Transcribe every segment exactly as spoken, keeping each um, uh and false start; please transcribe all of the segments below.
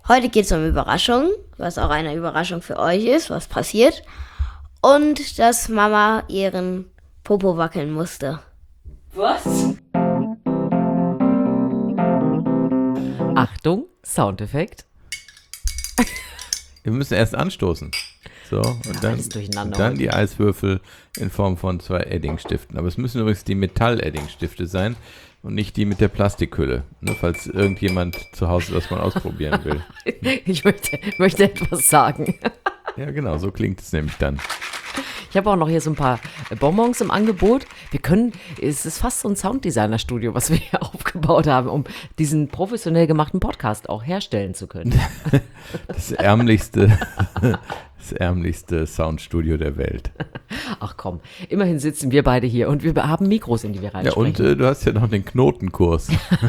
Heute geht es um Überraschungen, was auch eine Überraschung für euch ist, was passiert. Und dass Mama ihren Popo wackeln musste. Was? Achtung, Soundeffekt. Wir müssen erst anstoßen. So, und Ja, dann, alles durcheinander und dann heute. die Eiswürfel in Form von zwei Edding-Stiften. Aber es müssen übrigens die Metall-Edding-Stifte sein und nicht die mit der Plastikhülle. Ne, falls irgendjemand zu Hause das mal ausprobieren will. Ich möchte, möchte etwas sagen. Ja, genau, so klingt es nämlich dann. Ich habe auch noch hier so ein paar Bonbons im Angebot. Wir können, es ist fast so ein Sounddesigner-Studio, was wir hier aufgebaut haben, um diesen professionell gemachten Podcast auch herstellen zu können. Das ärmlichste, das ärmlichste Soundstudio der Welt. Ach komm, immerhin sitzen wir beide hier und wir haben Mikros, in die wir Ja, reinsprechen. und äh, du hast ja noch den Knotenkurs.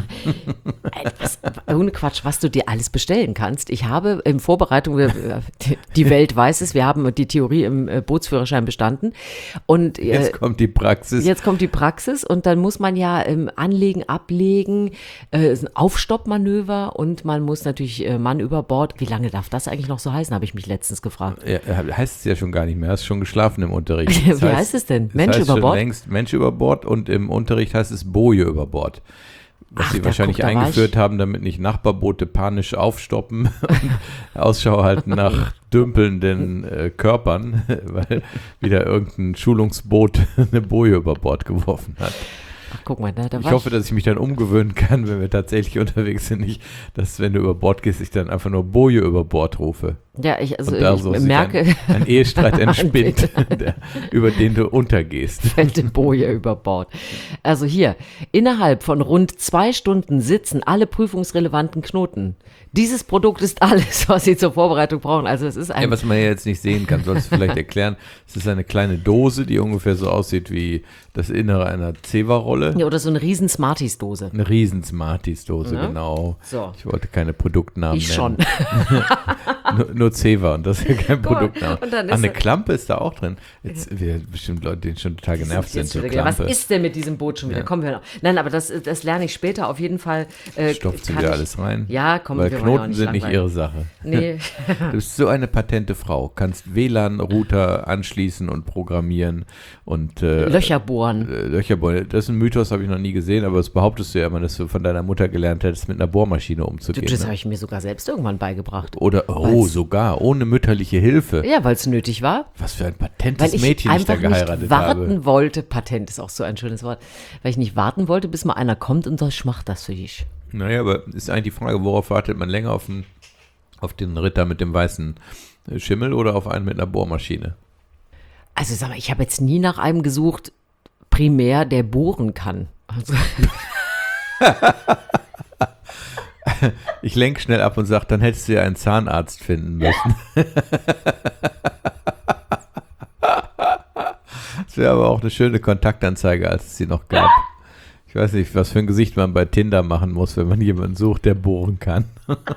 Ey, was, ohne Quatsch, was du dir alles bestellen kannst. Ich habe in Vorbereitung, wir, die, die Welt weiß es, wir haben die Theorie im äh, Bootsführerschein bestanden. Und äh, Jetzt kommt die Praxis. Jetzt kommt die Praxis und dann muss man ja ähm, anlegen, ablegen, äh, ist ein Aufstoppmanöver und man muss natürlich äh, Mann über Bord. Wie lange darf das eigentlich noch so heißen, habe ich mich letztens gefragt. Ja, heißt es ja schon gar nicht mehr. Hast schon geschlafen im Unterricht. Wie Das heißt es denn? das Mensch heißt über schon Bord? Längst Mensch über Bord und im Unterricht heißt es Boje über Bord. Was Ach, sie da wahrscheinlich guck, da war eingeführt ich- haben, damit nicht Nachbarboote panisch aufstoppen und Ausschau halten nach dümpelnden äh, Körpern, weil wieder irgendein Schulungsboot eine Boje über Bord geworfen hat. Ach, guck mal, da, da Ich war hoffe, dass ich mich dann umgewöhnen kann, wenn wir tatsächlich unterwegs sind, nicht, dass wenn du über Bord gehst, ich dann einfach nur Boje über Bord rufe. Ja, ich, also Und da ich so sich merke, ein, ein Ehestreit entspinnt, der, über den du untergehst. fällt die Boje über Bord. Also hier, innerhalb von rund zwei Stunden sitzen alle prüfungsrelevanten Knoten. Dieses Produkt ist alles, was Sie zur Vorbereitung brauchen. Also es ist ein Ja, was man ja jetzt nicht sehen kann, sollst du vielleicht erklären. Es ist eine kleine Dose, die ungefähr so aussieht wie das Innere einer Zewa-Rolle. ja, oder so eine riesen Smarties-Dose. Eine riesen Smarties-Dose, Ne? genau. So. Ich wollte keine Produktnamen Ich schon. nennen. Nur, nur Zewa und das ist ja kein Guck mal, Produktname. und dann Ah, ist eine er- Klampe ist da auch drin. Jetzt, wir bestimmt Leute, die schon total genervt sind. Jetzt So wieder, was Klampe. ist denn mit diesem Boot schon wieder? Ja. Kommen wir noch. Nein, aber das, das lerne ich später auf jeden Fall. Äh, Stopft sie kann wieder ich- alles rein? Ja, komm, Weil wir wollen ja auch Knoten nicht sind nicht langweilen. ihre Sache. Nee. Du bist so eine patente Frau. Kannst W L A N-Router anschließen und programmieren und äh, Löcher bohren. äh, Löcher bohren. Das ist ein Mythos, habe ich noch nie gesehen, aber das behauptest du ja immer, dass du von deiner Mutter gelernt hättest, mit einer Bohrmaschine Du, umzugehen. das ne? habe ich mir sogar selbst irgendwann beigebracht. Oder, oh, Weil's- sogar, ohne mütterliche Hilfe. Ja, weil es nötig war. Was für ein Weil patentes ich Mädchen ich da einfach geheiratet nicht warten habe. wollte. Patent ist auch so ein schönes Wort. Weil ich nicht warten wollte, bis mal einer kommt und sagt, ich mach das für dich. Naja, aber ist eigentlich die Frage, worauf wartet man länger? Auf den, auf den Ritter mit dem weißen Schimmel oder auf einen mit einer Bohrmaschine? Also sag mal, ich habe jetzt nie nach einem gesucht, primär, der bohren kann. Also, Ich lenke schnell ab und sage, dann hättest du ja einen Zahnarzt finden müssen. Das wäre aber auch eine schöne Kontaktanzeige, als es sie noch gab. Ich weiß nicht, was für ein Gesicht man bei Tinder machen muss, wenn man jemanden sucht, der bohren kann.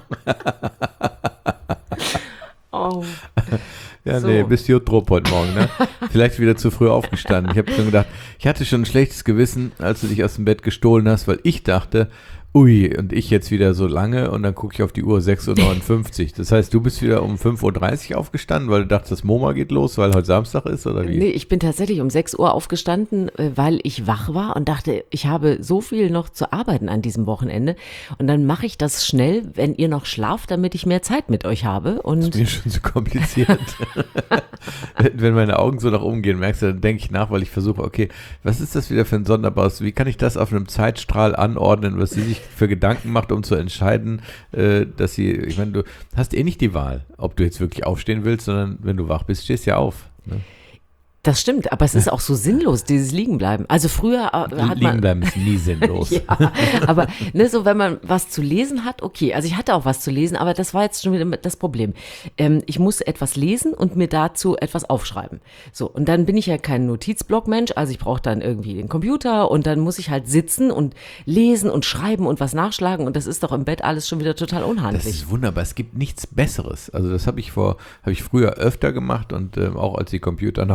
oh. Ja, So. nee, bist Jutrop heute Morgen, ne? Vielleicht wieder zu früh aufgestanden. Ich habe schon gedacht, ich hatte schon ein schlechtes Gewissen, als du dich aus dem Bett gestohlen hast, weil ich dachte, ui, und ich jetzt wieder so lange und dann gucke ich auf die Uhr sechs Uhr neunundfünfzig. Das heißt, du bist wieder um fünf Uhr dreißig aufgestanden, weil du dachtest, das MoMA geht los, weil heute Samstag ist, oder wie? Nee, ich bin tatsächlich um sechs Uhr aufgestanden, äh, weil ich wach war und dachte, ich habe so viel noch zu arbeiten an diesem Wochenende. Und dann mache ich das schnell, wenn ihr noch schlaft, damit ich mehr Zeit mit euch habe. Und Mir schon so kompliziert. wenn, wenn meine Augen so nach oben gehen, merkst du, dann denke ich nach, weil ich versuche, okay, was ist das wieder für ein sonderbares, wie kann ich das auf einem Zeitstrahl anordnen, was sie sich für Gedanken macht, um zu entscheiden, äh, dass sie, ich meine, du hast eh nicht die Wahl, ob du jetzt wirklich aufstehen willst, sondern wenn du wach bist, stehst du ja auf. Ne? das stimmt, aber es ist auch so sinnlos, dieses Liegenbleiben. Also früher äh, hat Liegen man... bleiben ist nie sinnlos. Ja, aber ne, so wenn man was zu lesen hat, okay, also ich hatte auch was zu lesen, aber das war jetzt schon wieder das Problem. Ähm, ich muss etwas lesen und mir dazu etwas aufschreiben. So, und dann bin ich ja kein Notizblock-Mensch, also ich brauche dann irgendwie den Computer und dann muss ich halt sitzen und lesen und schreiben und was nachschlagen und das ist doch im Bett alles schon wieder total Das unhandlich. ist wunderbar. Es gibt nichts Besseres. Also das habe ich vor, habe ich früher öfter gemacht und ähm, auch als die Computer noch größer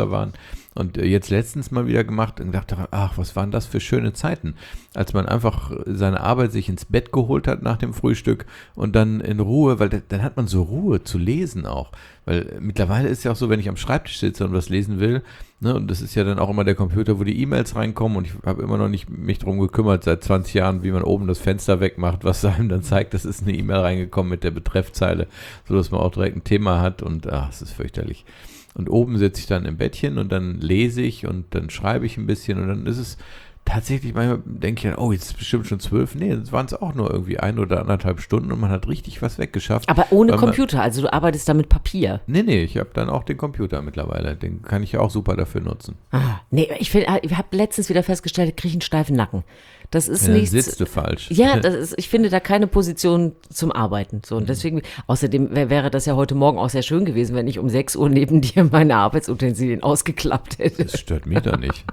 größer waren. Und äh, jetzt letztens mal wieder gemacht und dachte, ach, was waren das für schöne Zeiten, als man einfach seine Arbeit sich ins Bett geholt hat nach dem Frühstück und dann in Ruhe, weil da, dann hat man so Ruhe zu lesen auch. Weil mittlerweile ist ja auch so, wenn ich am Schreibtisch sitze und was lesen will, ne, und das ist ja dann auch immer der Computer, wo die E-Mails reinkommen und ich habe immer noch nicht mich drum gekümmert, seit zwanzig Jahren, wie man oben das Fenster wegmacht, was einem dann zeigt, das ist eine E-Mail reingekommen mit der Betreffzeile, sodass man auch direkt ein Thema hat und ach, es ist fürchterlich. Und oben sitze ich dann im Bettchen und dann lese ich und dann schreibe ich ein bisschen und dann ist es tatsächlich, manchmal denke ich, oh, jetzt ist es bestimmt schon zwölf. Nee, jetzt waren es auch nur irgendwie ein oder anderthalb Stunden und man hat richtig was weggeschafft. Aber ohne man, Computer, also du arbeitest da mit Papier. Nee, nee, ich habe dann auch den Computer mittlerweile. Den kann ich ja auch super dafür nutzen. Ah, nee, ich, ich habe letztens wieder festgestellt, ich kriege einen steifen Nacken. Das ist Ja, dann nichts. sitzt du falsch. Ja, das ist, ich finde da keine Position zum Arbeiten. So, und deswegen, außerdem wär, wäre das ja heute Morgen auch sehr schön gewesen, wenn ich um sechs Uhr neben dir meine Arbeitsutensilien ausgeklappt hätte. Das stört mich doch nicht.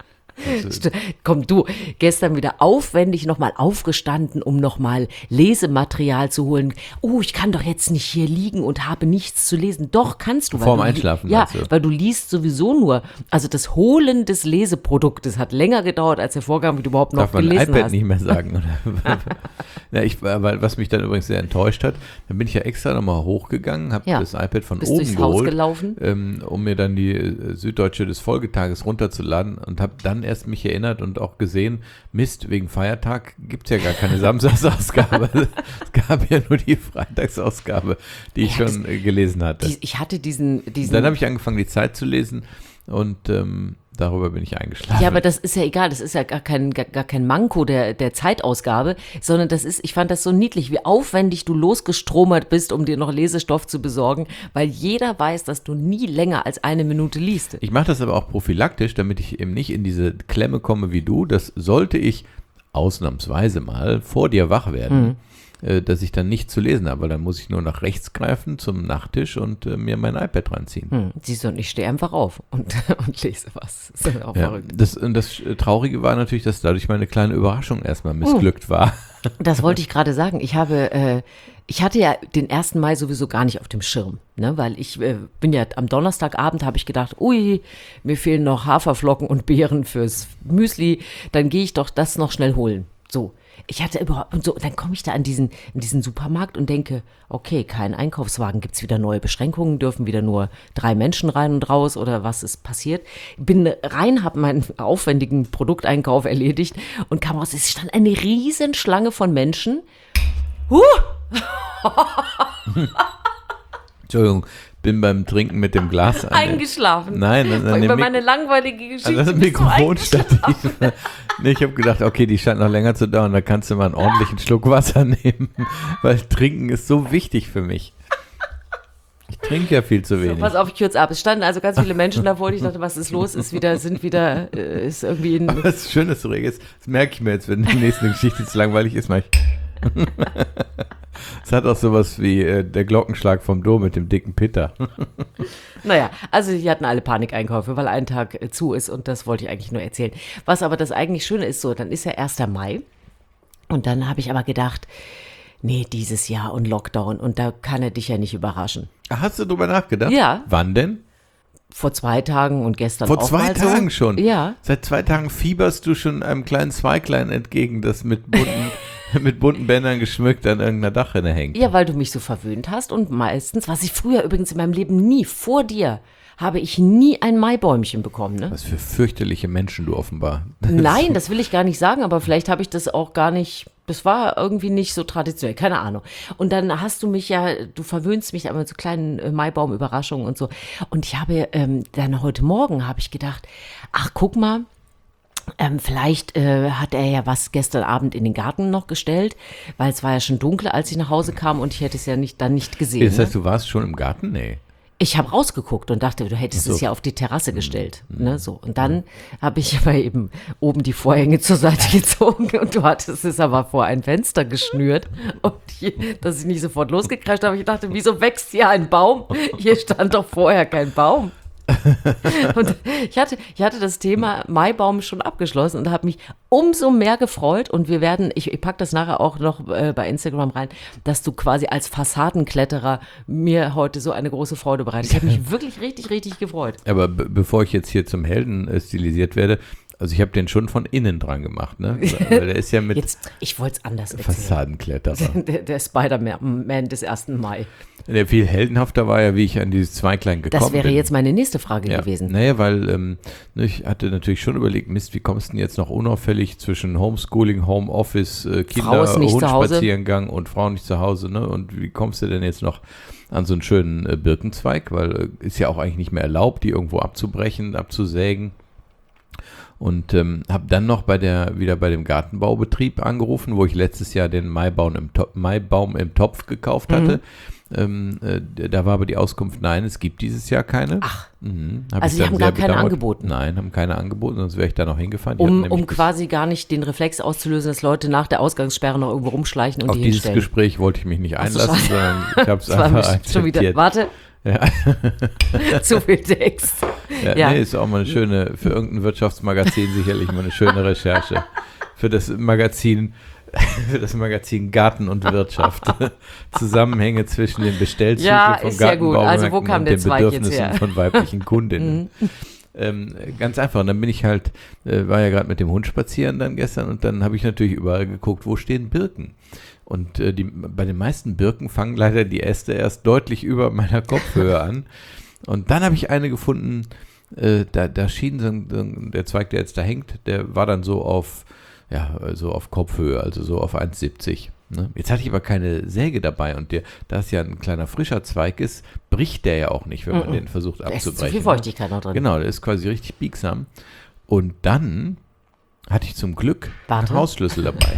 Also, Komm du, gestern wieder aufwendig nochmal aufgestanden, um nochmal Lesematerial zu holen. Oh, ich kann doch jetzt nicht hier liegen und habe nichts zu lesen. Doch, kannst du. weil Vorm du li- Einschlafen, Ja, meinst du? weil du liest sowieso nur. Also das Holen des Leseproduktes hat länger gedauert, als der Vorgang, wie du überhaupt noch darf man gelesen iPad hast. nicht mehr sagen? Oder? Ja, ich, weil, was mich dann übrigens sehr enttäuscht hat, dann bin ich ja extra nochmal hochgegangen, habe Ja. das iPad von Bist oben durchs Haus geholt, gelaufen? ähm, um mir dann die äh, Süddeutsche des Folgetages runterzuladen und habe dann erst mich erinnert und auch gesehen, Mist, wegen Feiertag gibt es ja gar keine Samstagsausgabe. Es gab ja nur die Freitagsausgabe, die ich Ja, schon äh, gelesen hatte. Die, ich hatte diesen, diesen Dann habe ich angefangen, die Zeit zu lesen und ähm, darüber bin ich eingeschlafen. Ja, aber das ist ja egal, das ist ja gar kein, gar, gar kein Manko der, der Zeitausgabe, sondern das ist, ich fand das so niedlich, wie aufwendig du losgestromert bist, um dir noch Lesestoff zu besorgen, weil jeder weiß, dass du nie länger als eine Minute liest. Ich mache das aber auch prophylaktisch, damit ich eben nicht in diese Klemme komme wie du. Das sollte ich ausnahmsweise mal vor dir wach werden, äh, dass ich dann nicht zu lesen habe, weil dann muss ich nur nach rechts greifen zum Nachttisch und äh, mir mein iPad reinziehen. Hm, siehst du, und ich stehe einfach auf und, und lese was. Das ist auch Ja, verrückt. das, und das Traurige war natürlich, dass dadurch meine kleine Überraschung erstmal missglückt war. Das wollte ich gerade sagen. Ich habe, äh, ich hatte ja den ersten Mai sowieso gar nicht auf dem Schirm, ne? Weil ich äh, bin ja am Donnerstagabend, habe ich gedacht, ui, mir fehlen noch Haferflocken und Beeren fürs Müsli, dann gehe ich doch das noch schnell holen. So. Ich hatte überhaupt, und so, und dann komme ich da an diesen, in diesen Supermarkt und denke, okay, kein Einkaufswagen, gibt's wieder neue Beschränkungen, dürfen wieder nur drei Menschen rein und raus oder was ist passiert? Bin rein, habe meinen aufwendigen Produkteinkauf erledigt und kam raus, es stand eine riesen Schlange von Menschen. Huh! Entschuldigung, bin beim Trinken mit dem Glas an. Eingeschlafen. Nein, an, an dem Über Mik- meine langweilige Geschichte. an das bist du Mikrofonstativ. Nee, ich habe gedacht, okay, die scheint noch länger zu dauern, da kannst du mal einen ordentlichen Schluck Wasser nehmen, weil Trinken ist so wichtig für mich. Ich trinke ja viel zu So, wenig. pass auf, ich kürze ab. Es standen also ganz viele Menschen davor und ich dachte, was ist los? Ist wieder, sind wieder, äh, ist irgendwie ein. Aber es ist schön, dass du redest. Das merke ich mir jetzt, wenn die nächste Geschichte zu langweilig ist. Mach ich. Es hat auch sowas wie äh, der Glockenschlag vom Dom mit dem dicken Pitter. Naja, also die hatten alle Panikeinkäufe, weil ein Tag äh, zu ist und das wollte ich eigentlich nur erzählen. Was aber das eigentlich Schöne ist, so, dann ist ja erster Mai und dann habe ich aber gedacht, nee, dieses Jahr und Lockdown und da kann er dich ja nicht überraschen. Hast du drüber nachgedacht? Ja. Wann denn? Vor zwei Tagen und gestern Vor auch zwei mal so. Tagen schon? Ja. Seit zwei Tagen fieberst du schon einem kleinen Zweiglein entgegen, das mit bunten, mit bunten Bändern geschmückt an irgendeiner Dachrinne hängt. Ja, weil du mich so verwöhnt hast und meistens, was ich früher übrigens in meinem Leben nie, vor dir, habe ich nie ein Maibäumchen bekommen, ne? Was für fürchterliche Menschen du offenbar. Nein, das will ich gar nicht sagen, aber vielleicht habe ich das auch gar nicht, das war irgendwie nicht so traditionell, keine Ahnung. Und dann hast du mich ja, du verwöhnst mich aber mit so kleinen äh, Maibaum-Überraschungen und so. Und ich habe ähm, dann heute Morgen, habe ich gedacht, ach guck mal, Ähm, vielleicht äh, hat er ja was gestern Abend in den Garten noch gestellt, weil es war ja schon dunkel, als ich nach Hause kam und ich hätte es ja nicht, dann nicht gesehen. Das heißt, Ne? du warst schon im Garten? Nee. Ich habe rausgeguckt und dachte, du hättest Ach so. es ja auf die Terrasse gestellt. Ne, so. Und dann habe ich aber eben oben die Vorhänge zur Seite gezogen und du hattest es aber vor ein Fenster geschnürt. Und hier, dass ich nicht sofort losgekreischt habe, ich dachte, wieso wächst hier ein Baum? Hier stand doch vorher kein Baum. Und ich hatte, ich hatte das Thema Maibaum schon abgeschlossen und habe mich umso mehr gefreut. Und wir werden, ich, ich packe das nachher auch noch äh, bei Instagram rein, dass du quasi als Fassadenkletterer mir heute so eine große Freude bereitest. Ich habe mich wirklich richtig, richtig gefreut. Aber b- bevor ich jetzt hier zum Helden äh, stilisiert werde, also ich habe den schon von innen dran gemacht, ne? Weil der ist ja mit Jetzt, ich wollte es anders erzählen. Fassadenkletterer. Der, der Spider-Man des ersten Mai. Der viel heldenhafter war ja, wie ich an dieses Zweiglein gekommen bin. Das wäre jetzt meine nächste Frage ja. gewesen. Naja, weil ähm, ne, ich hatte natürlich schon überlegt, Mist, wie kommst du denn jetzt noch unauffällig zwischen Homeschooling, Homeoffice, äh, Kinder, Hundspaziergang und Frau nicht zu Hause, ne? Und wie kommst du denn jetzt noch an so einen schönen äh, Birkenzweig? Weil äh, ist ja auch eigentlich nicht mehr erlaubt, die irgendwo abzubrechen, abzusägen. Und ähm, habe dann noch bei der wieder bei dem Gartenbaubetrieb angerufen, wo ich letztes Jahr den Maibaum im, To- Maibaum im Topf gekauft hatte. Mhm. Ähm, äh, da war aber die Auskunft, nein, es gibt dieses Jahr keine. Ach, mhm. Hab also ich die dann haben sehr gar keine bedauert. angeboten? Nein, haben keine angeboten, sonst wäre ich da noch hingefahren. Die Um, hatten um nämlich quasi gar nicht den Reflex auszulösen, dass Leute nach der Ausgangssperre noch irgendwo rumschleichen und auf die dieses hinstellen. Gespräch wollte ich mich nicht Ach so, einlassen, schade. sondern ich habe es Das war einfach mich schon wieder. akzeptiert. Warte, Ja. zu viel Text. Ja, Ja. Nee, ist auch mal eine schöne, für irgendein Wirtschaftsmagazin sicherlich mal eine schöne Recherche. Für das Magazin, für das Magazin Garten und Wirtschaft. Zusammenhänge zwischen den Bestellzyklen Ja, von ist sehr gut. Also wo Gartenbaumärkten kam und der den Zweig jetzt Bedürfnissen her? von weiblichen Kundinnen. Ähm, ganz einfach. Und dann bin ich halt, äh, war ja gerade mit dem Hund spazieren dann gestern und dann habe ich natürlich überall geguckt, wo stehen Birken. Und äh, die, bei den meisten Birken fangen leider die Äste erst deutlich über meiner Kopfhöhe an. Und dann habe ich eine gefunden, äh, da, da schien so ein, so ein, der Zweig, der jetzt da hängt, der war dann so auf, ja, so auf Kopfhöhe, also so auf eins Komma siebzig. Ne? Jetzt hatte ich aber keine Säge dabei und der, da es ja ein kleiner frischer Zweig ist, bricht der ja auch nicht, wenn man Mm-mm. den versucht Da ist abzubrechen. zu viel ne? Feuchtigkeit noch drin. Genau, der ist quasi richtig biegsam. Und dann hatte ich zum Glück Warte. einen Hausschlüssel dabei.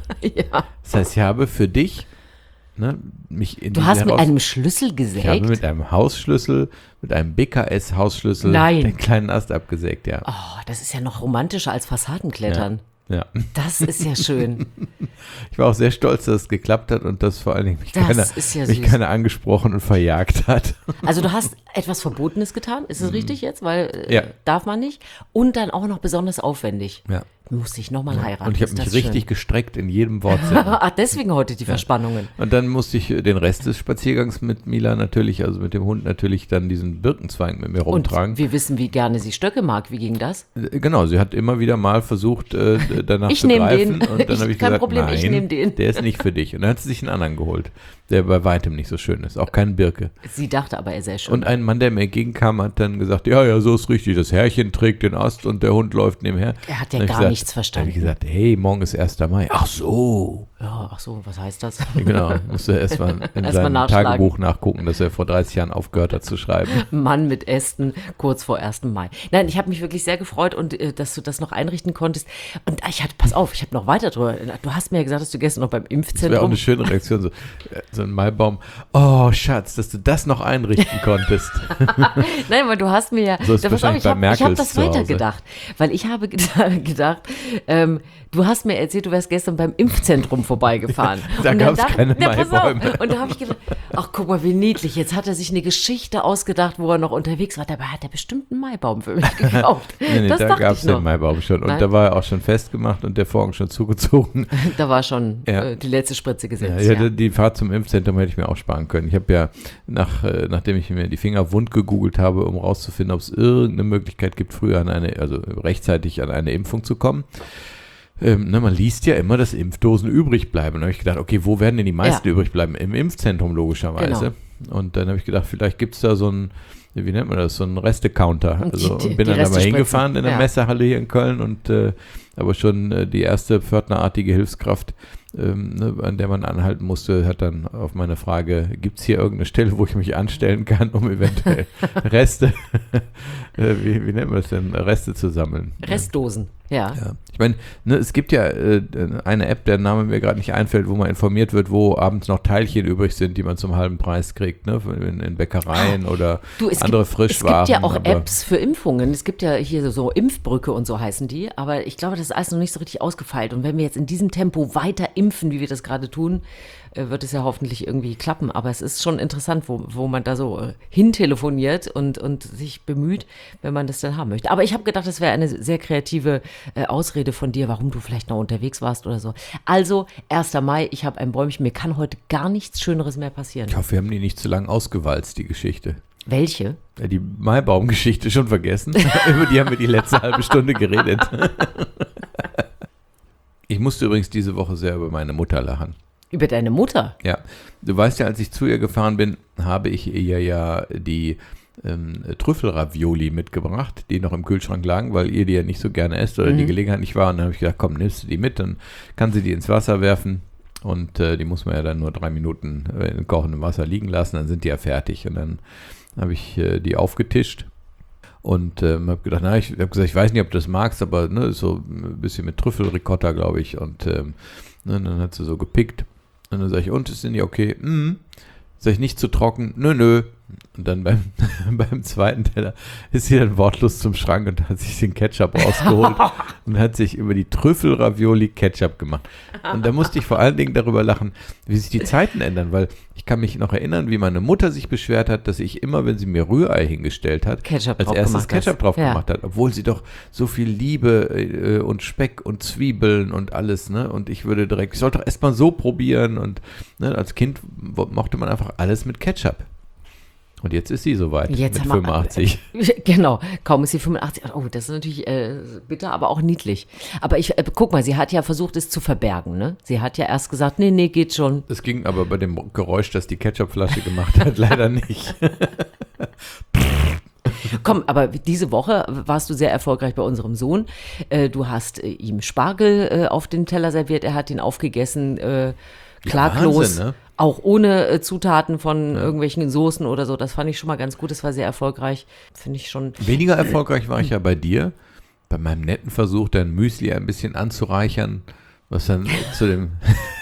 Ja. Das heißt, ich habe für dich ne, mich in Du diese hast mit Heraus- einem Schlüssel Ich habe gesägt? mit einem Hausschlüssel, mit einem B K S-Hausschlüssel Nein. den kleinen Ast abgesägt, ja. Oh, das ist ja noch romantischer als Fassadenklettern. ja. Das ist ja schön. Ich war auch sehr stolz, dass es geklappt hat und dass vor allen Dingen mich, Das keiner, ist ja mich süß. keiner angesprochen und verjagt hat. Also du hast etwas Verbotenes getan, ist es richtig jetzt? Weil äh, Ja. darf man nicht. Und dann auch noch besonders aufwendig. Ja. Musste ich nochmal heiraten. Und ich habe ist mich das richtig schön. gestreckt in jedem Wortsinn. Ach, deswegen heute die Verspannungen. Und dann musste ich den Rest des Spaziergangs mit Mila natürlich, also mit dem Hund natürlich, dann diesen Birkenzweig mit mir rumtragen. Und wir wissen, wie gerne sie Stöcke mag. Wie ging das? Äh, Genau, sie hat immer wieder mal versucht, äh, danach Ich zu nehm greifen. den. Und dann Ich- habe ich kein gesagt, Problem, nein, ich nehm den. der ist nicht für dich. Und dann hat sie sich einen anderen geholt, der bei weitem nicht so schön ist. Auch kein Birke. Sie dachte aber, er sei schön. Und ein Mann, der mir entgegenkam, hat dann gesagt, ja, ja, so ist richtig. Das Herrchen trägt den Ast und der Hund läuft nebenher. Er hat ja Dann hab ich gar gesagt- nichts verstanden. Dann habe ich gesagt, hey, morgen ist erster Mai. Ach so. Ja, ach so, was heißt das? Genau, musste erst mal in Erst mal seinem nachschlagen. Tagebuch nachgucken, dass er vor dreißig Jahren aufgehört hat zu schreiben. Mann mit Ästen kurz vor ersten Mai. Nein, ich habe mich wirklich sehr gefreut und äh, dass du das noch einrichten konntest. Und ich hatte, pass auf, ich habe noch weiter drüber. Du hast mir ja gesagt, dass du gestern noch beim Das wäre auch Impfzentrum. eine schöne Reaktion, so, äh, so ein Maibaum. Oh, Schatz, dass du das noch einrichten konntest. Nein, weil du hast mir ja. So ist da, pass auf, wahrscheinlich ich habe bei hab Merkels das zu Hause. weitergedacht. Weil ich habe ged- gedacht, ähm, du hast mir erzählt, du wärst gestern beim Impfzentrum vorbeigefahren. Da Und dann gab's dachte- keine Ja, pass auf. Maibäume. Und da habe ich gedacht, ach guck mal, wie niedlich. Jetzt hat er sich eine Geschichte ausgedacht, wo er noch unterwegs war. Dabei hat er bestimmt einen Maibaum für mich gekauft. Nee, nee, das da dachte gab es ich noch. den Maibaum schon. Und Nein. da war er auch schon festgemacht und der Vorhang schon zugezogen. Da war schon Ja. äh, die letzte Spritze Ja, gesetzt. ich Ja, hätte, die Fahrt zum Impfzentrum hätte ich mir auch sparen können. Ich habe ja, nach, äh, nachdem ich mir die Finger wund gegoogelt habe, um rauszufinden, ob es irgendeine Möglichkeit gibt, früher an eine, also rechtzeitig an eine Impfung zu kommen. Ähm, ne, man liest ja immer, dass Impfdosen übrig bleiben. Und da habe ich gedacht, okay, wo werden denn die meisten Ja. übrig bleiben? Im Impfzentrum logischerweise. Und dann habe ich gedacht, vielleicht gibt es da so ein, wie nennt man das, so ein Reste-Counter. Und Also, die- und bin die dann da mal Reste hingefahren spritzen. in der Ja. Messehalle hier in Köln und äh, aber schon äh, die erste pförtnerartige Hilfskraft, ähm, ne, an der man anhalten musste, hat dann auf meine Frage, gibt es hier irgendeine Stelle, wo ich mich anstellen kann, um eventuell Reste, äh, wie, wie nennt man das denn, Reste zu sammeln? Restdosen, ja. Ja. Ich meine, ne, es gibt ja äh, eine App, der Name mir gerade nicht einfällt, wo man informiert wird, wo abends noch Teilchen übrig sind, die man zum halben Preis kriegt, ne? In, in Bäckereien oder Du, es andere Frischwaren. Es gibt ja auch aber- Apps für Impfungen. Es gibt ja hier so Impfbrücke und so heißen die. Aber ich glaube, das ist alles noch nicht so richtig ausgefeilt. Und wenn wir jetzt in diesem Tempo weiter impfen, wie wir das gerade tun, äh, wird es ja hoffentlich irgendwie klappen. Aber es ist schon interessant, wo, wo man da so äh, hintelefoniert und, und sich bemüht, wenn man das dann haben möchte. Aber ich habe gedacht, das wäre eine sehr kreative äh, Ausrede von dir, warum du vielleicht noch unterwegs warst oder so. Also, erster Mai, ich habe ein Bäumchen. Mir kann heute gar nichts Schöneres mehr passieren. Ich hoffe, wir haben die nicht zu lang ausgewalzt, die Geschichte. Welche? Ja, die Maibaum-Geschichte schon vergessen. Über die haben wir die letzte halbe Stunde geredet. Ich musste übrigens diese Woche sehr über meine Mutter lachen. Über deine Mutter? Ja, du weißt ja, als ich zu ihr gefahren bin, habe ich ihr ja die ähm, Trüffelravioli mitgebracht, die noch im Kühlschrank lagen, weil ihr die ja nicht so gerne esst oder Mhm. die Gelegenheit nicht war. Und dann habe ich gedacht, komm, nimmst du die mit, dann kann sie die ins Wasser werfen. Und äh, die muss man ja dann nur drei Minuten äh, in kochendem Wasser liegen lassen, dann sind die ja fertig. Und dann habe ich äh, die aufgetischt und ähm, habe gedacht, na, ich habe gesagt, ich weiß nicht, ob du das magst, aber ne, so ein bisschen mit Trüffelricotta, glaube ich. Und ähm, ne, dann hat sie so gepickt. Und dann sage ich, und, sind die okay? Mhm. Sag ich, nicht zu trocken? Nö, nö. Und dann beim, beim zweiten Teller ist sie dann wortlos zum Schrank und hat sich den Ketchup rausgeholt und hat sich über die Trüffelravioli Ketchup gemacht. Und da musste ich vor allen Dingen darüber lachen, wie sich die Zeiten ändern, weil ich kann mich noch erinnern, wie meine Mutter sich beschwert hat, dass ich immer, wenn sie mir Rührei hingestellt hat, Ketchup als drauf erstes gemacht Ketchup hast. drauf Ja. gemacht hat, obwohl sie doch so viel Liebe äh, und Speck und Zwiebeln und alles, ne? Und ich würde direkt, ich sollte doch erstmal so probieren und ne, als Kind wo- mochte man einfach alles mit Ketchup. Und jetzt ist sie soweit Jetzt mit haben wir- fünfundachtzig. Genau, kaum ist sie fünfundachtzig. Oh, das ist natürlich äh, bitter, aber auch niedlich. Aber ich, äh, guck mal, sie hat ja versucht, es zu verbergen, ne? Sie hat ja erst gesagt, nee, nee, geht schon. Das ging aber bei dem Geräusch, das die Ketchupflasche gemacht hat, leider nicht. Komm, aber diese Woche warst du sehr erfolgreich bei unserem Sohn. Äh, du hast äh, ihm Spargel äh, auf den Teller serviert, er hat ihn aufgegessen, äh, klaglos. Wahnsinn, ne? Auch ohne äh, Zutaten von irgendwelchen Soßen oder so. Das fand ich schon mal ganz gut. Das war sehr erfolgreich. Finde ich schon. Weniger erfolgreich war ich ja bei dir, bei meinem netten Versuch, dein Müsli ein bisschen anzureichern, was dann zu dem,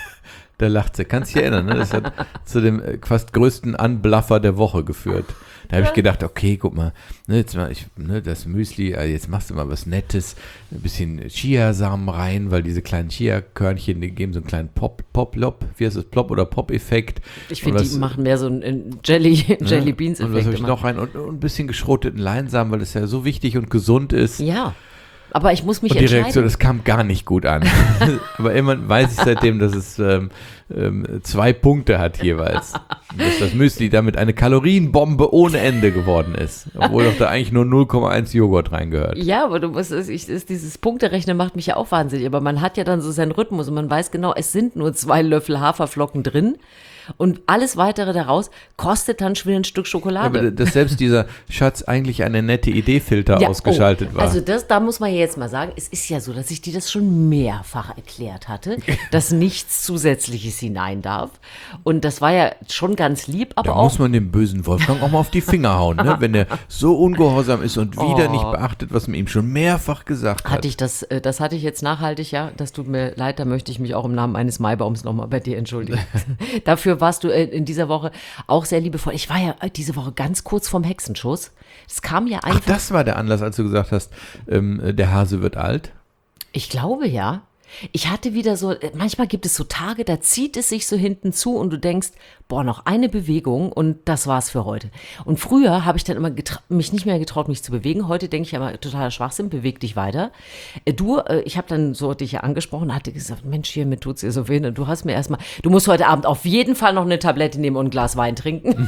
da lacht sie, kannst dich erinnern, ne? Das hat zu dem äh, fast größten Anblaffer der Woche geführt. Da habe ich gedacht, okay, guck mal, ne, jetzt mal ich, ne, das Müsli, also jetzt machst du mal was Nettes, ein bisschen Chiasamen rein, weil diese kleinen Chia-Körnchen, die geben so einen kleinen Pop, Pop-Lop, wie heißt das, Plop- oder Pop-Effekt. Ich finde, Und die was- machen mehr so einen Jelly, Jelly Beans Und was Effekt habe ich immer. noch rein? Und, und ein bisschen geschroteten Leinsamen, weil das ja so wichtig und gesund ist. Ja, aber ich muss mich Und die entscheiden. Reaktion, das kam gar nicht gut an. Aber immerhin weiß ich seitdem, dass es ähm, ähm, zwei Punkte hat jeweils. Und dass das Müsli damit eine Kalorienbombe ohne Ende geworden ist. Obwohl doch da eigentlich nur null Komma eins Joghurt reingehört. Ja, aber du musst, es- ich, ist, dieses Punkterechnen macht mich ja auch wahnsinnig. Aber man hat ja dann so seinen Rhythmus und man weiß genau, es sind nur zwei Löffel Haferflocken drin. Und alles weitere daraus kostet dann schon wieder ein Stück Schokolade. Aber dass selbst dieser Schatz eigentlich eine nette Idee-Filter Ja, ausgeschaltet oh, war. Also das, da muss man ja jetzt mal sagen, es ist ja so, dass ich dir das schon mehrfach erklärt hatte, dass nichts Zusätzliches hinein darf. Und das war ja schon ganz lieb, aber Da auch muss man dem bösen Wolfgang auch mal auf die Finger hauen, ne? Wenn er so ungehorsam ist und wieder Oh. nicht beachtet, was man ihm schon mehrfach gesagt hat. hatte ich das, äh, das hatte ich jetzt nachhaltig, ja. Das tut mir leid, da möchte ich mich auch im Namen eines Maibaums nochmal bei dir entschuldigen. Dafür warst du äh, in dieser Woche auch sehr liebevoll. Ich war ja äh, diese Woche ganz kurz vorm Hexenschuss. Es kam ja Ach, einfach. das war der Anlass, als du gesagt hast, ähm, der Hase wird alt. Ich glaube ja. Ich hatte wieder so, manchmal gibt es so Tage, da zieht es sich so hinten zu und du denkst, boah, noch eine Bewegung und das war's für heute. Und früher habe ich dann immer getra- mich nicht mehr getraut, mich zu bewegen. Heute denke ich ja immer, totaler Schwachsinn, beweg dich weiter. Äh, Du, äh, ich habe dann so dich ja angesprochen, hatte gesagt, Mensch, hier, mir tut's dir so weh. Und du hast mir erstmal, du musst heute Abend auf jeden Fall noch eine Tablette nehmen und ein Glas Wein trinken.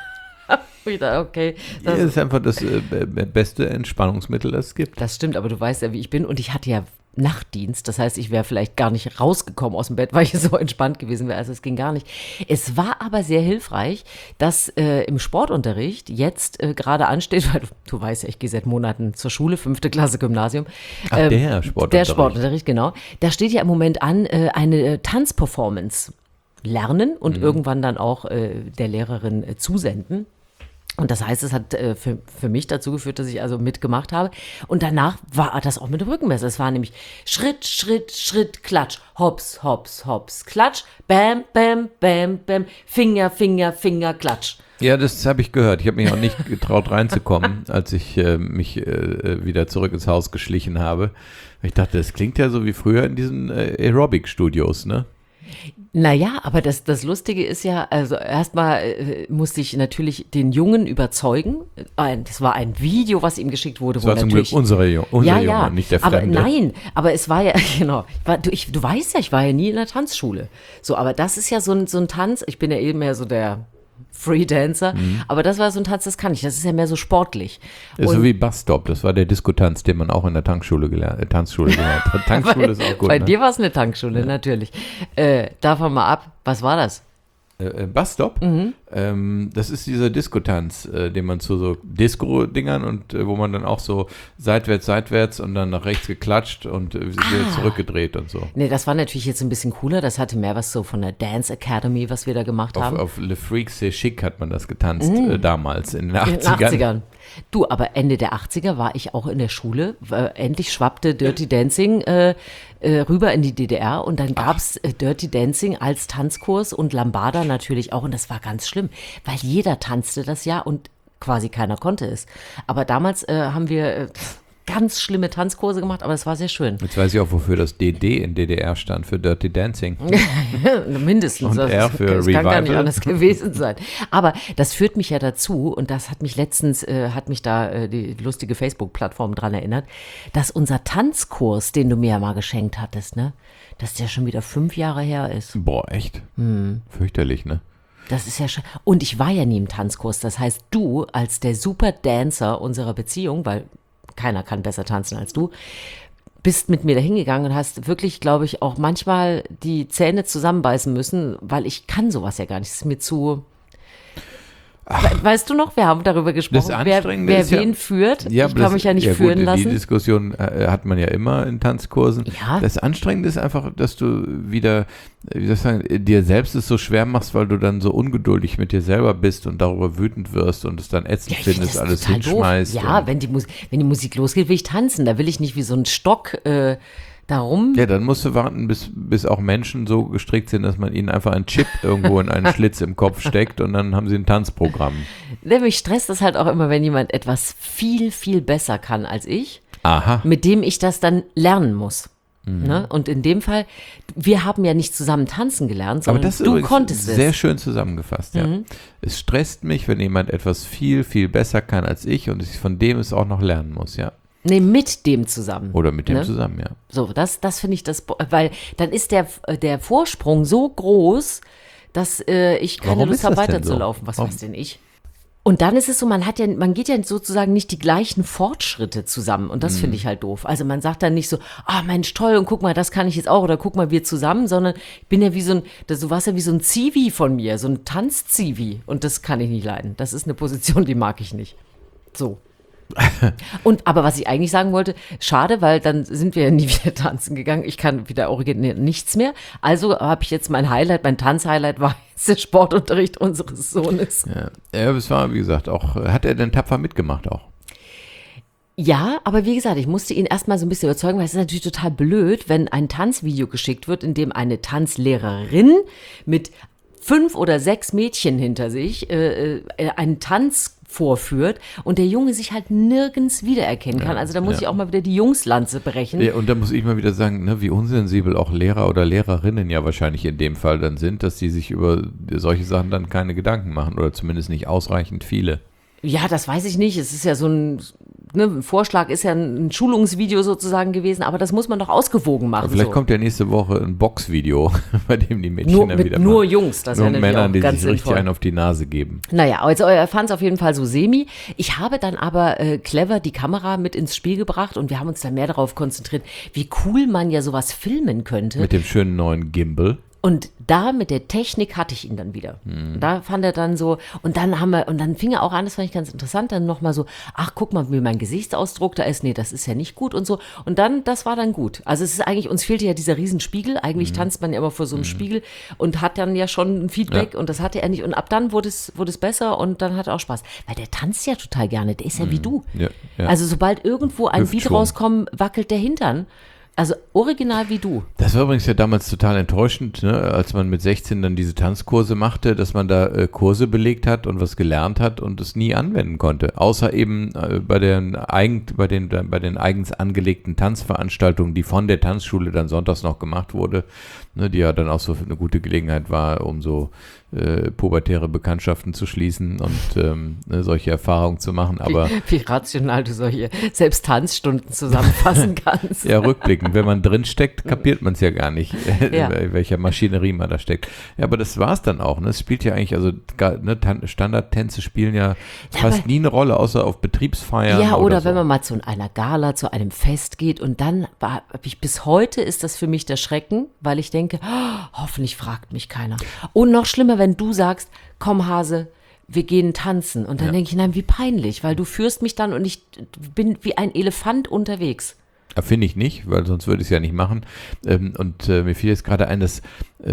Wieder, okay. Das Das, ist einfach das äh, be- beste Entspannungsmittel, das es gibt. das stimmt, aber du weißt ja, wie ich bin. Und ich hatte ja Nachtdienst. Das heißt, ich wäre vielleicht gar nicht rausgekommen aus dem Bett, weil ich so entspannt gewesen wäre. Also es ging gar nicht. Es war aber sehr hilfreich, dass äh, im Sportunterricht jetzt äh, gerade ansteht, weil du, du weißt ja, ich gehe seit Monaten zur Schule, fünfte Klasse Gymnasium. Ach, Ähm, der Sportunterricht. Der Sportunterricht, genau. Da steht ja im Moment an, äh, eine äh, Tanzperformance lernen und irgendwann dann auch äh, der Lehrerin äh, zusenden. Und das heißt, es hat äh, für, für mich dazu geführt, dass ich also mitgemacht habe. Und danach war das auch mit dem Rückenmesser. Es war nämlich Schritt, Schritt, Schritt, Klatsch, Hops, Hops, Hops, Klatsch, Bam, Bam, Bam, Bam, Finger, Finger, Finger, Klatsch. Ja, das habe ich gehört. Ich habe mich auch nicht getraut reinzukommen, als ich äh, mich äh, wieder zurück ins Haus geschlichen habe. Ich dachte, das klingt ja so wie früher in diesen äh, Aerobic-Studios, ne? Naja, aber das, das Lustige ist ja, also erstmal äh, musste ich natürlich den Jungen überzeugen. Ein, das war ein Video, was ihm geschickt wurde. Das wo war zum Glück natürlich, unsere, Ju- unser ja, Junge, ja, nicht der aber Fremde. nein, aber es war ja, genau, ich war, du, ich, du weißt ja, ich war ja nie in der Tanzschule. So, aber das ist ja so ein, so ein Tanz, ich bin ja eben mehr so der Freedancer, mhm. aber das war so ein Tanz, das kann ich, das ist ja mehr so sportlich. Ist so wie Busstop, das war der Diskotanz, den man auch in der Tankschule gelernt, äh, Tanzschule gelernt hat. Tankschule bei, ist auch gut, Bei ne? dir war es eine Tankschule, ja. Natürlich. Äh, davon mal ab, was war das? Äh, Busstop, mhm. ähm, das ist dieser Diskotanz, äh, den man zu so Disco-Dingern und äh, wo man dann auch so seitwärts, seitwärts und dann nach rechts geklatscht und äh, wieder Ah. zurückgedreht und so. Nee, das war natürlich jetzt ein bisschen cooler. Das hatte mehr was so von der Dance Academy, was wir da gemacht Auf, haben. auf Le Freak C'est Chic hat man das getanzt äh, damals in den In den achtzigern. achtzigern. Du, aber Ende der achtziger war ich auch in der Schule. Äh, endlich schwappte Dirty Dancing äh, äh, rüber in die D D R und dann gab es äh, Dirty Dancing als Tanzkurs und Lambada natürlich auch und das war ganz schlimm, weil jeder tanzte das ja und quasi keiner konnte es. Aber damals äh, haben wir äh, ganz schlimme Tanzkurse gemacht, aber es war sehr schön. Jetzt weiß ich auch, wofür das D D in D D R stand, für Dirty Dancing. Mindestens. Und das, R für das kann gar nicht Revival. anders gewesen sein. Aber das führt mich ja dazu, und das hat mich letztens, äh, hat mich da äh, die lustige Facebook-Plattform dran erinnert, dass unser Tanzkurs, den du mir ja mal geschenkt hattest, ne, dass der schon wieder fünf Jahre her ist. Boah, echt? Hm. Fürchterlich, ne? Das ist ja schon. Und ich war ja nie im Tanzkurs. Das heißt, du als der super Dancer unserer Beziehung, weil keiner kann besser tanzen als du, bist mit mir da hingegangen und hast wirklich, glaube ich, auch manchmal die Zähne zusammenbeißen müssen, weil ich kann sowas ja gar nicht. Das ist mir zu. We- Weißt du noch, wir haben darüber gesprochen, Das wer, Anstrengende wer ist ja- wen führt. Ja, ich aber kann das- mich ja nicht ja, führen gut, lassen. Die Diskussion äh, hat man ja immer in Tanzkursen. Ja. Das Anstrengende ist einfach, dass du wieder, wie soll ich sagen, dir selbst es so schwer machst, weil du dann so ungeduldig mit dir selber bist und darüber wütend wirst und es dann ätzend Ja, ich find findest, das alles total doof. hinschmeißt. Ja, und, wenn die, Mus- wenn die Musik losgeht, will ich tanzen. Da will ich nicht wie so ein Stock äh, darum. ja, dann musst du warten, bis, bis auch Menschen so gestrickt sind, dass man ihnen einfach einen Chip irgendwo in einen Schlitz im Kopf steckt und dann haben sie ein Tanzprogramm. Mich stresst das halt auch immer, wenn jemand etwas viel, viel besser kann als ich, Aha. mit dem ich das dann lernen muss. Mhm. Ne? Und in dem Fall, wir haben ja nicht zusammen tanzen gelernt, Aber sondern das ist du übrigens konntest sehr es. schön zusammengefasst, ja. Es stresst mich, wenn jemand etwas viel, viel besser kann als ich und ich von dem es auch noch lernen muss, ja. Nee, mit dem zusammen. Oder mit dem Ne? zusammen, ja. So, das, das finde ich das, weil dann ist der, der Vorsprung so groß, dass äh, ich keine Warum Lust ist habe, das denn weiterzulaufen. so? Was Warum? weiß denn ich? Und dann ist es so, man hat ja, man geht ja sozusagen nicht die gleichen Fortschritte zusammen. Und das finde ich halt doof. Also man sagt dann nicht so, ah Mensch, toll, und guck mal, das kann ich jetzt auch, oder guck mal, wir zusammen, sondern ich bin ja wie so ein, das, du warst ja wie so ein Zivi von mir, so ein Tanz-Zivi. Und das kann ich nicht leiden. Das ist eine Position, die mag ich nicht. So. Und aber was ich eigentlich sagen wollte, schade, weil dann sind wir ja nie wieder tanzen gegangen. Ich kann wieder originär nichts mehr. Also habe ich jetzt mein Highlight, mein Tanzhighlight war jetzt der Sportunterricht unseres Sohnes. Ja, ja, es war, wie gesagt, auch, hat er denn tapfer mitgemacht auch? Ja, aber wie gesagt, ich musste ihn erstmal so ein bisschen überzeugen, weil es ist natürlich total blöd, wenn ein Tanzvideo geschickt wird, in dem eine Tanzlehrerin mit fünf oder sechs Mädchen hinter sich äh, äh, einen Tanz vorführt und der Junge sich halt nirgends wiedererkennen kann. Also da muss ja. ich auch mal wieder die Jungslanze brechen. Ja, und da muss ich mal wieder sagen, ne, wie unsensibel auch Lehrer oder Lehrerinnen ja wahrscheinlich in dem Fall dann sind, dass sie sich über solche Sachen dann keine Gedanken machen oder zumindest nicht ausreichend viele. Ja, das weiß ich nicht. Es ist ja so ein, ne, ein Vorschlag, ist ja ein, ein Schulungsvideo sozusagen gewesen, aber das muss man doch ausgewogen machen. Aber vielleicht so. kommt ja nächste Woche ein Boxvideo, bei dem die Mädchen nur, dann mit wieder nur machen. Jungs, das Nur wäre natürlich Männern, auch die ganz sich richtig sinnvoll. einen auf die Nase geben. Naja, also er fand es auf jeden Fall so semi. Ich habe dann aber äh, clever die Kamera mit ins Spiel gebracht und wir haben uns dann mehr darauf konzentriert, wie cool man ja sowas filmen könnte. Mit dem schönen neuen Gimbal. Und da mit der Technik hatte ich ihn dann wieder. Hm. Da fand er dann so, und dann haben wir, und dann fing er auch an, das fand ich ganz interessant, dann nochmal so, ach, guck mal, wie mein Gesichtsausdruck da ist, nee, das ist ja nicht gut und so. Und dann, das war dann gut. Also es ist eigentlich, uns fehlte ja dieser Riesenspiegel, eigentlich hm. tanzt man ja immer vor so einem hm. Spiegel und hat dann ja schon ein Feedback ja. und das hatte er nicht. Und ab dann wurde es, wurde es besser und dann hat er auch Spaß. Weil der tanzt ja total gerne, der ist ja hm. wie du. Ja, ja. Also sobald irgendwo ein Beat rauskommt, wackelt der Hintern. Also original wie du. Das war übrigens ja damals total enttäuschend, ne? Als man mit sechzehn dann diese Tanzkurse machte, dass man da äh, Kurse belegt hat und was gelernt hat und es nie anwenden konnte. Außer eben äh, bei, den eigen, bei, den, bei den eigens angelegten Tanzveranstaltungen, die von der Tanzschule dann sonntags noch gemacht wurde, ne? Die ja dann auch so eine gute Gelegenheit war, um so äh, pubertäre Bekanntschaften zu schließen und ähm, ne, solche Erfahrungen zu machen. Aber wie, wie rational du solche selbst Tanzstunden zusammenfassen kannst. Ja, rückblickend. Wenn man drin steckt, kapiert man es ja gar nicht, ja. in welcher Maschinerie man da steckt. Ja, aber das war es dann auch. Ne? Es spielt ja eigentlich, also ne, Standardtänze spielen ja, ja fast nie eine Rolle, außer auf Betriebsfeiern. Ja, oder, oder so. wenn man mal zu einer Gala, zu einem Fest geht und dann habe ich, bis heute ist das für mich der Schrecken, weil ich denke, oh, hoffentlich fragt mich keiner. Und noch schlimmer, wenn du sagst, komm Hase, wir gehen tanzen. Und dann ja. denke ich, nein, wie peinlich, weil du führst mich dann und ich bin wie ein Elefant unterwegs. Finde ich nicht, weil sonst würde ich es ja nicht machen. Und äh, mir fiel jetzt gerade ein, dass,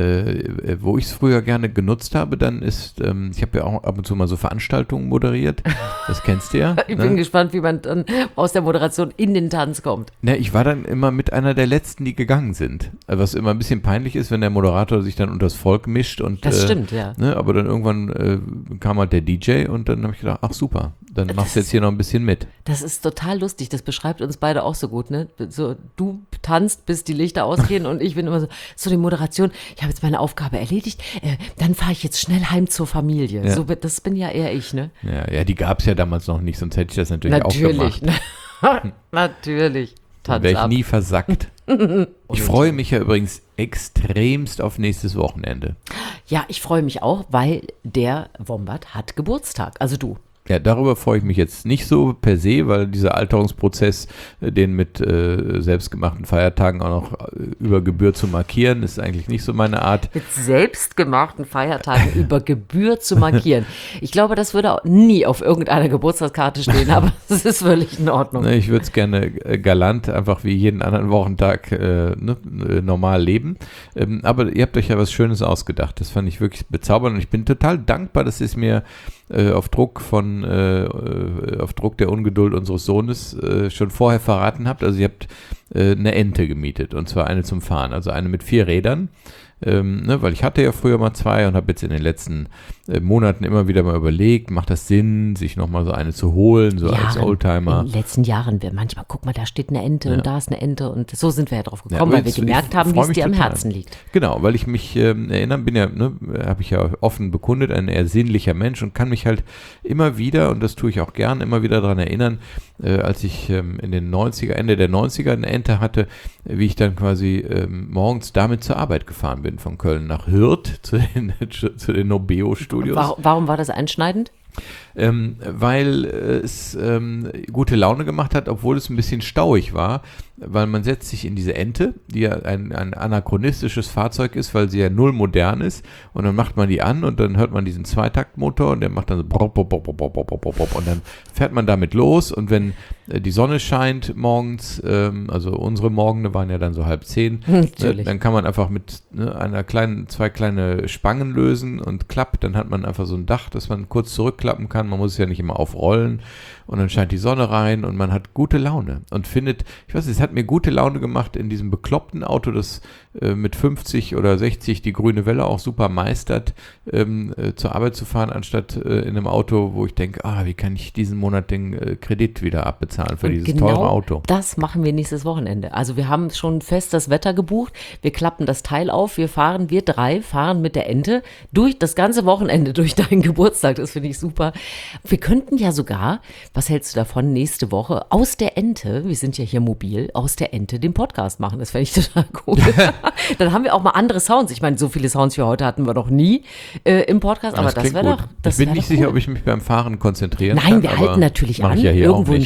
äh, wo ich es früher gerne genutzt habe, dann ist, ähm, ich habe ja auch ab und zu mal so Veranstaltungen moderiert. Das kennst du ja. Ich ne? bin gespannt, wie man dann aus der Moderation in den Tanz kommt. Na, ich war dann immer mit einer der Letzten, die gegangen sind. Was immer ein bisschen peinlich ist, wenn der Moderator sich dann unters Volk mischt. Und, das äh, stimmt, ja. Ne, aber dann irgendwann äh, kam halt der D J und dann habe ich gedacht, ach super, dann machst du jetzt hier noch ein bisschen mit. Das ist total lustig, das beschreibt uns beide auch so gut, ne? So, du tanzt, bis die Lichter ausgehen und ich bin immer so, so die Moderation, ich habe jetzt meine Aufgabe erledigt, äh, dann fahre ich jetzt schnell heim zur Familie. Ja. So, das bin ja eher ich, ne? Ja, ja, die gab es ja damals noch nicht, sonst hätte ich das natürlich, natürlich. auch gemacht. Natürlich. Dann wäre ich nie versackt. Ich freue mich ja übrigens extremst auf nächstes Wochenende. Ja, ich freue mich auch, weil der Wombat hat Geburtstag, also du. Ja, darüber freue ich mich jetzt nicht so per se, weil dieser Alterungsprozess, den mit äh, selbstgemachten Feiertagen auch noch äh, über Gebühr zu markieren, ist eigentlich nicht so meine Art. Mit selbstgemachten Feiertagen über Gebühr zu markieren. Ich glaube, das würde auch nie auf irgendeiner Geburtstagskarte stehen, aber es ist völlig in Ordnung. Ich würde es gerne äh, galant, einfach wie jeden anderen Wochentag äh, ne, äh, normal leben. Ähm, aber ihr habt euch ja was Schönes ausgedacht. Das fand ich wirklich bezaubernd und ich bin total dankbar, dass es mir äh, auf Druck von äh, auf Druck der Ungeduld unseres Sohnes äh, schon vorher verraten habt. Also ihr habt äh, eine Ente gemietet und zwar eine zum Fahren, also eine mit vier Rädern. Ähm, ne, weil ich hatte ja früher mal zwei und habe jetzt in den letzten äh, Monaten immer wieder mal überlegt, macht das Sinn, sich nochmal so eine zu holen, so Jahren, als Oldtimer. In den letzten Jahren, wir manchmal, guck mal, da steht eine Ente Ja. und da ist eine Ente und so sind wir ja drauf gekommen, Ja, weil wir jetzt- gemerkt ich haben, wie freu es mich dir am total. Herzen liegt. Genau, weil ich mich ähm, erinnern bin ja, ne, habe ich ja offen bekundet, ein eher sinnlicher Mensch und kann mich halt immer wieder, und das tue ich auch gern, immer wieder daran erinnern, äh, als ich ähm, in den neunziger, Ende der neunziger eine Ente hatte, wie ich dann quasi ähm, morgens damit zur Arbeit gefahren bin, von Köln nach Hürth zu den, zu den Nobeo-Studios. War, warum war das einschneidend? Ähm, weil äh, es ähm, gute Laune gemacht hat, obwohl es ein bisschen stauig war, weil man setzt sich in diese Ente, die ja ein, ein anachronistisches Fahrzeug ist, weil sie ja null modern ist, und dann macht man die an und dann hört man diesen Zweitaktmotor und der macht dann so brop, brop, brop, brop, brop, brop, brop, und dann fährt man damit los und wenn äh, die Sonne scheint morgens, ähm, also unsere Morgene waren ja dann so halb zehn, Natürlich. äh, dann kann man einfach mit ne, einer kleinen, zwei kleine Spangen lösen und klappt, dann hat man einfach so ein Dach, das man kurz zurückklappen kann, man muss es ja nicht immer aufrollen und dann scheint die Sonne rein und man hat gute Laune und findet, ich weiß nicht, es hat mir gute Laune gemacht in diesem bekloppten Auto, das äh, mit fünfzig oder sechzig die grüne Welle auch super meistert, ähm, äh, zur Arbeit zu fahren, anstatt äh, in einem Auto, wo ich denke, ah, wie kann ich diesen Monat den äh, Kredit wieder abbezahlen für Und dieses genau teure Auto. Das machen wir nächstes Wochenende. Also wir haben schon fest das Wetter gebucht. Wir klappen das Teil auf. Wir fahren, wir drei fahren mit der Ente durch das ganze Wochenende durch deinen Geburtstag. Das finde ich super. Wir könnten ja sogar, was hältst du davon, nächste Woche aus der Ente, wir sind ja hier mobil, aus der Ente den Podcast machen. Das fände ich total cool. Dann haben wir auch mal andere Sounds. Ich meine, so viele Sounds wie heute hatten wir noch nie äh, im Podcast, aber das, klingt wäre gut. doch das Ich bin wär nicht doch sicher, cool. ob ich mich beim Fahren konzentrieren kann. Nein, wir aber halten natürlich mach an. ich ja hier Irgendwo auch einen nicht. schönen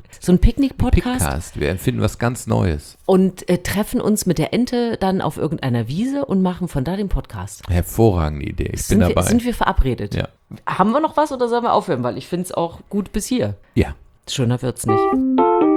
So ein Picknick-Podcast. Pickcast. Wir empfinden was ganz Neues. Und äh, treffen uns mit der Ente dann auf irgendeiner Wiese und machen von da den Podcast. Hervorragende Idee. Ich sind bin dabei. Wir, sind wir verabredet? Ja. Haben wir noch was oder sollen wir aufhören? Weil ich finde es auch gut bis hier. Ja. Schöner wird's nicht.